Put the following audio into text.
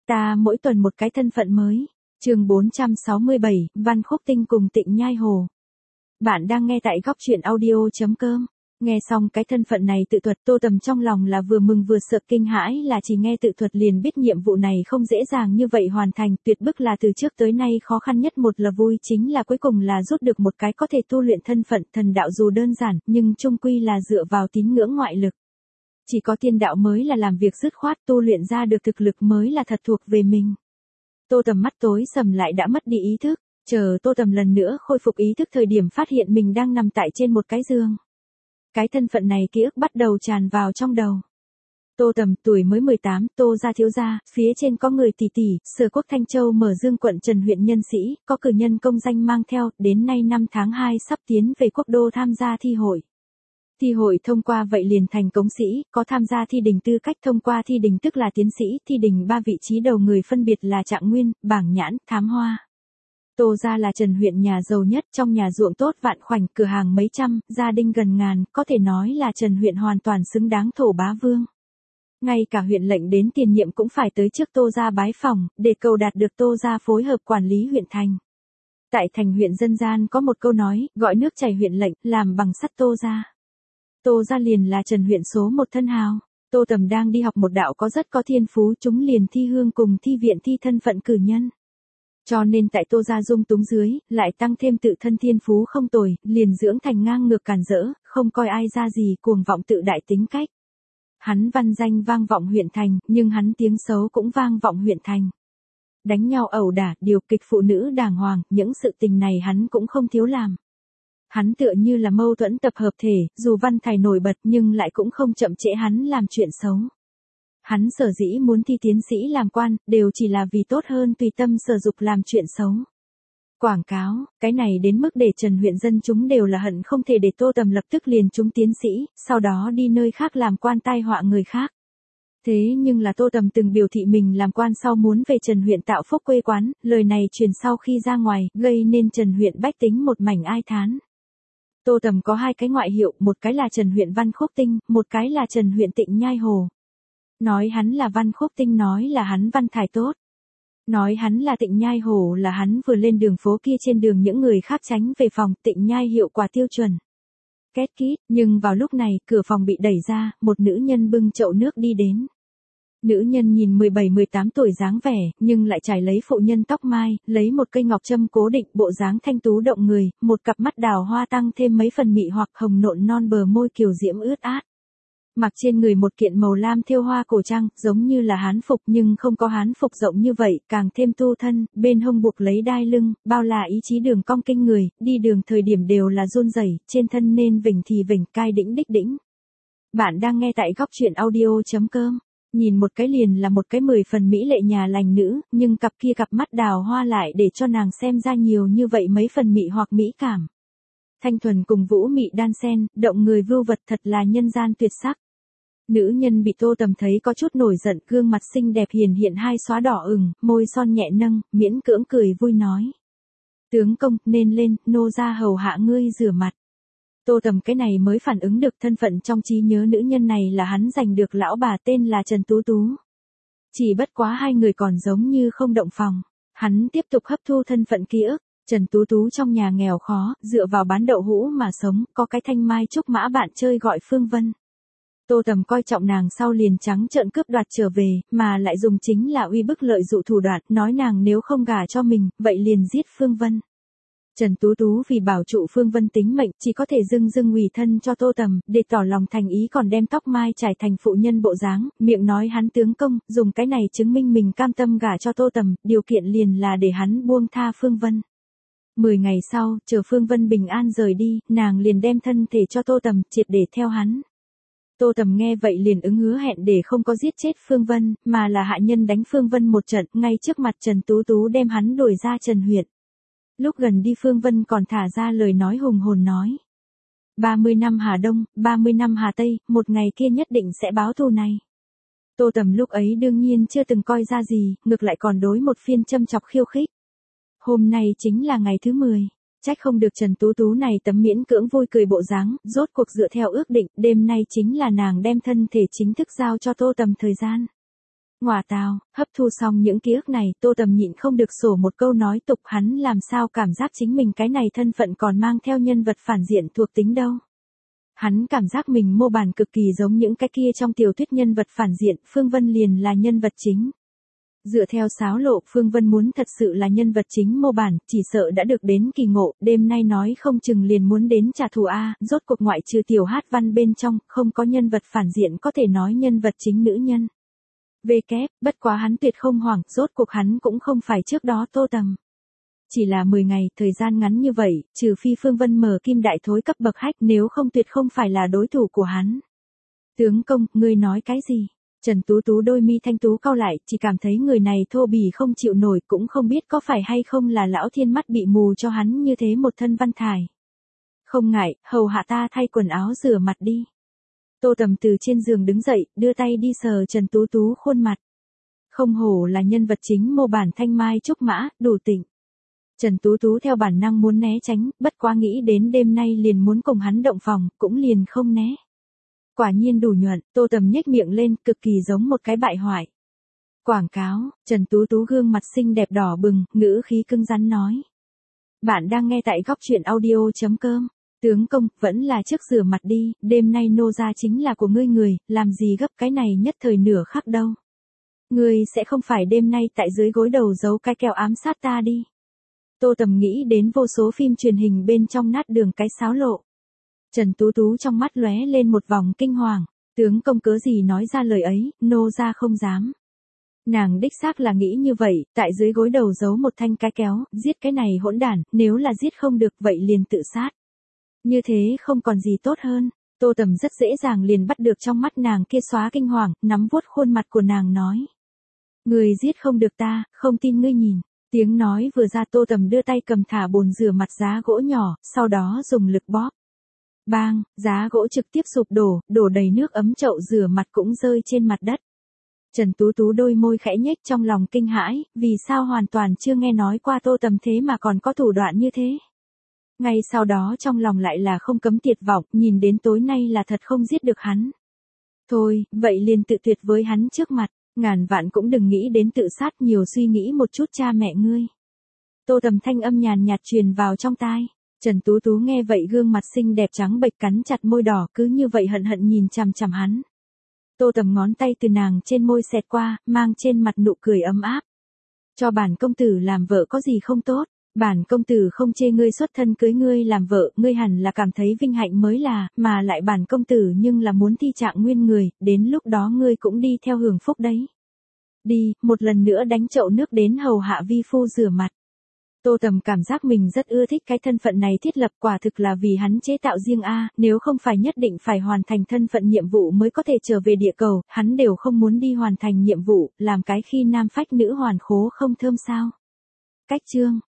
Ta mỗi tuần một cái thân phận mới. Chương 467, Văn Khúc Tinh cùng Tịnh Nhai Hồ. Bạn đang nghe tại góc truyện audio.com. Nghe xong cái thân phận này tự thuật, Tô Tầm trong lòng là vừa mừng vừa sợ, kinh hãi là chỉ nghe tự thuật liền biết nhiệm vụ này không dễ dàng như vậy hoàn thành, tuyệt bức là từ trước tới nay khó khăn nhất. Một là vui, chính là cuối cùng là rút được một cái có thể tu luyện thân phận thần đạo, dù đơn giản, nhưng chung quy là dựa vào tín ngưỡng ngoại lực. Chỉ có tiên đạo mới là làm việc dứt khoát, tu luyện ra được thực lực mới là thật thuộc về mình. Tô Tầm mắt tối sầm lại đã mất đi ý thức, chờ Tô Tầm lần nữa khôi phục ý thức thời điểm phát hiện mình đang nằm tại trên một cái giường. Cái thân phận này ký ức bắt đầu tràn vào trong đầu. Tô Tầm tuổi mới 18, Tô gia thiếu gia, phía trên có người tỷ tỷ, Sở Quốc Thanh Châu Mở Dương quận Trần huyện nhân sĩ, có cử nhân công danh mang theo, đến nay năm tháng 2 sắp tiến về quốc đô tham gia thi hội. Thi hội thông qua vậy liền thành cống sĩ, có tham gia thi đình tư cách, thông qua thi đình tức là tiến sĩ, thi đình 3 vị trí đầu người phân biệt là Trạng Nguyên, Bảng Nhãn, Thám Hoa. Tô gia là Trần huyện nhà giàu nhất, trong nhà ruộng tốt vạn khoảnh, cửa hàng mấy trăm, gia đình gần ngàn, có thể nói là Trần huyện hoàn toàn xứng đáng thổ bá vương. Ngay cả huyện lệnh đến tiền nhiệm cũng phải tới trước Tô gia bái phỏng, để cầu đạt được Tô gia phối hợp quản lý huyện thành. Tại thành huyện dân gian có một câu nói, gọi nước chảy huyện lệnh, làm bằng sắt Tô gia. Tô gia liền là Trần huyện số một thân hào. Tô Tầm đang đi học một đạo có rất có thiên phú, chúng liền thi hương cùng thi viện thi thân phận cử nhân. Cho nên tại Tô gia dung túng dưới, lại tăng thêm tự thân thiên phú không tồi, liền dưỡng thành ngang ngược càn rỡ, không coi ai ra gì, cuồng vọng tự đại tính cách. Hắn văn danh vang vọng huyện thành, nhưng hắn tiếng xấu cũng vang vọng huyện thành. Đánh nhau ẩu đả, điều kịch phụ nữ đàng hoàng, những sự tình này hắn cũng không thiếu làm. Hắn tựa như là mâu thuẫn tập hợp thể, dù văn thải nổi bật nhưng lại cũng không chậm trễ hắn làm chuyện xấu. Hắn sở dĩ muốn thi tiến sĩ làm quan, đều chỉ là vì tốt hơn tùy tâm sở dục làm chuyện xấu. Quảng cáo, cái này đến mức để Trần huyện dân chúng đều là hận không thể để Tô Tầm lập tức liền trúng tiến sĩ, sau đó đi nơi khác làm quan tai họa người khác. Thế nhưng là Tô Tầm từng biểu thị mình làm quan sau muốn về Trần huyện tạo phúc quê quán, lời này truyền sau khi ra ngoài, gây nên Trần huyện bách tính một mảnh ai thán. Tô Tầm có hai cái ngoại hiệu, một cái là Trần huyện Văn Khúc Tinh, một cái là Trần huyện Tịnh Nhai Hồ. Nói hắn là Văn Khúc Tinh nói là hắn văn thải tốt. Nói hắn là Tịnh Nhai Hồ là hắn vừa lên đường phố kia trên đường những người khác tránh về phòng. Tịnh Nhai hiệu quả tiêu chuẩn. Két kít, nhưng vào lúc này, cửa phòng bị đẩy ra, một nữ nhân bưng chậu nước đi đến. Nữ nhân nhìn 17-18 tuổi dáng vẻ, nhưng lại trải lấy phụ nhân tóc mai, lấy một cây ngọc châm cố định, bộ dáng thanh tú động người, một cặp mắt đào hoa tăng thêm mấy phần mị hoặc, hồng nộn non bờ môi kiều diễm ướt át. Mặc trên người một kiện màu lam thêu hoa cổ trang, giống như là hán phục nhưng không có hán phục rộng như vậy, càng thêm tu thân, bên hông buộc lấy đai lưng, bao là ý chí đường cong kinh người, đi đường thời điểm đều là run rẩy, trên thân nên vểnh thì vểnh, cai đĩnh đích đĩnh. Bạn đang nghe tại góc truyện audio.com. Nhìn một cái liền là một cái 10 phần mỹ lệ nhà lành nữ, nhưng cặp kia cặp mắt đào hoa lại để cho nàng xem ra nhiều như vậy mấy phần mị hoặc mỹ cảm. Thanh thuần cùng vũ mị đan sen, động người vưu vật, thật là nhân gian tuyệt sắc. Nữ nhân bị Tô Tầm thấy có chút nổi giận, gương mặt xinh đẹp hiền hiện hai xóa đỏ ửng, môi son nhẹ nâng, miễn cưỡng cười vui nói. Tướng công, nên lên, nô ra hầu hạ ngươi rửa mặt. Tô Tầm cái này mới phản ứng được thân phận trong trí nhớ nữ nhân này là hắn giành được lão bà tên là Trần Tú Tú. Chỉ bất quá hai người còn giống như không động phòng. Hắn tiếp tục hấp thu thân phận ký ức. Trần Tú Tú trong nhà nghèo khó, dựa vào bán đậu hũ mà sống, có cái thanh mai trúc mã bạn chơi gọi Phương Vân. Tô Tầm coi trọng nàng sau liền trắng trợn cướp đoạt trở về, mà lại dùng chính là uy bức lợi dụ thủ đoạn, nói nàng nếu không gả cho mình, vậy liền giết Phương Vân. Trần Tú Tú vì bảo trụ Phương Vân tính mệnh, chỉ có thể dưng ủy thân cho Tô Tầm, để tỏ lòng thành ý còn đem tóc mai trải thành phụ nhân bộ dáng, miệng nói hắn tướng công, dùng cái này chứng minh mình cam tâm gả cho Tô Tầm, điều kiện liền là để hắn buông tha Phương Vân. 10 ngày sau, chờ Phương Vân bình an rời đi, nàng liền đem thân thể cho Tô Tầm, triệt để theo hắn. Tô Tầm nghe vậy liền ứng hứa hẹn để không có giết chết Phương Vân, mà là hạ nhân đánh Phương Vân một trận, ngay trước mặt Trần Tú Tú đem hắn đuổi ra Trần huyện. Lúc gần đi Phương Vân còn thả ra lời nói hùng hồn nói. 30 năm Hà Đông, 30 năm Hà Tây, một ngày kia nhất định sẽ báo thù này. Tô Tầm lúc ấy đương nhiên chưa từng coi ra gì, ngược lại còn đối một phiên châm chọc khiêu khích. Hôm nay chính là ngày thứ 10. Trách không được Trần Tú Tú này tấm miễn cưỡng vui cười bộ dáng, rốt cuộc dựa theo ước định, đêm nay chính là nàng đem thân thể chính thức giao cho Tô Tầm thời gian. Ngoà tào, hấp thu xong những ký ức này, Tô Tầm nhịn không được sổ một câu nói tục, hắn làm sao cảm giác chính mình cái này thân phận còn mang theo nhân vật phản diện thuộc tính đâu. Hắn cảm giác mình mô bản cực kỳ giống những cái kia trong tiểu thuyết nhân vật phản diện, Phương Vân liền là nhân vật chính. Dựa theo sáo lộ, Phương Vân muốn thật sự là nhân vật chính mô bản, chỉ sợ đã được đến kỳ ngộ, đêm nay nói không chừng liền muốn đến trả thù a, rốt cuộc ngoại trừ tiểu hát văn bên trong, không có nhân vật phản diện có thể nói nhân vật chính nữ nhân. Về kép, bất quá hắn tuyệt không hoảng, rốt cuộc hắn cũng không phải trước đó Tô Tầm. Chỉ là 10 ngày, thời gian ngắn như vậy, trừ phi Phương Vân mở kim đại thối cấp bậc hách, nếu không tuyệt không phải là đối thủ của hắn. Tướng công, ngươi nói cái gì? Trần Tú Tú đôi mi thanh tú cau lại, chỉ cảm thấy người này thô bỉ không chịu nổi, cũng không biết có phải hay không là lão thiên mắt bị mù cho hắn như thế một thân văn thải. Không ngại, hầu hạ ta thay quần áo rửa mặt đi. Tô Tầm từ trên giường đứng dậy, đưa tay đi sờ Trần Tú Tú khuôn mặt. Không hổ là nhân vật chính mô bản thanh mai trúc mã, đủ tịnh. Trần Tú Tú theo bản năng muốn né tránh, bất quá nghĩ đến đêm nay liền muốn cùng hắn động phòng, cũng liền không né. Quả nhiên đủ nhuận, Tô Tầm nhếch miệng lên, cực kỳ giống một cái bại hoại. Quảng cáo, Trần Tú Tú gương mặt xinh đẹp đỏ bừng, ngữ khí cứng rắn nói. Bạn đang nghe tại góc truyện audio.com. Tướng công, vẫn là trước rửa mặt đi, đêm nay nô gia chính là của ngươi người, làm gì gấp cái này nhất thời nửa khắc đâu. Ngươi sẽ không phải đêm nay tại dưới gối đầu giấu cái keo ám sát ta đi. Tô Tầm nghĩ đến vô số phim truyền hình bên trong nát đường cái sáo lộ. Trần Tú Tú trong mắt lóe lên một vòng kinh hoàng, tướng công cớ gì nói ra lời ấy, nô gia không dám. Nàng đích xác là nghĩ như vậy, tại dưới gối đầu giấu một thanh cái kéo, giết cái này hỗn đản, nếu là giết không được vậy liền tự sát. Như thế không còn gì tốt hơn, Tô Tầm rất dễ dàng liền bắt được trong mắt nàng kia xóa kinh hoàng, nắm vuốt khuôn mặt của nàng nói. Người giết không được ta, không tin ngươi nhìn. Tiếng nói vừa ra, Tô Tầm đưa tay cầm thả bồn rửa mặt giá gỗ nhỏ, sau đó dùng lực bóp. Bang, giá gỗ trực tiếp sụp đổ, đổ đầy nước ấm, chậu rửa mặt cũng rơi trên mặt đất. Trần Tú Tú đôi môi khẽ nhếch trong lòng kinh hãi, vì sao hoàn toàn chưa nghe nói qua Tô Tầm thế mà còn có thủ đoạn như thế. Ngay sau đó trong lòng lại là không cấm tuyệt vọng, nhìn đến tối nay là thật không giết được hắn. Thôi, vậy liền tự tuyệt với hắn trước mặt, ngàn vạn cũng đừng nghĩ đến tự sát, nhiều suy nghĩ một chút cha mẹ ngươi. Tô Tầm thanh âm nhàn nhạt truyền vào trong tai. Trần Tú Tú nghe vậy gương mặt xinh đẹp trắng bệch, cắn chặt môi đỏ, cứ như vậy hận hận nhìn chằm chằm hắn. Tô Tầm ngón tay từ nàng trên môi xẹt qua, mang trên mặt nụ cười ấm áp. Cho bản công tử làm vợ có gì không tốt, bản công tử không chê ngươi xuất thân cưới ngươi làm vợ, ngươi hẳn là cảm thấy vinh hạnh mới là, mà lại bản công tử nhưng là muốn thi trạng nguyên người, đến lúc đó ngươi cũng đi theo hưởng phúc đấy. Đi, một lần nữa đánh chậu nước đến hầu hạ vi phu rửa mặt. Tô Tầm cảm giác mình rất ưa thích cái thân phận này thiết lập, quả thực là vì hắn chế tạo riêng a, nếu không phải nhất định phải hoàn thành thân phận nhiệm vụ mới có thể trở về địa cầu, hắn đều không muốn đi hoàn thành nhiệm vụ, làm cái khi nam phách nữ hoàn khố không thơm sao. Cách chương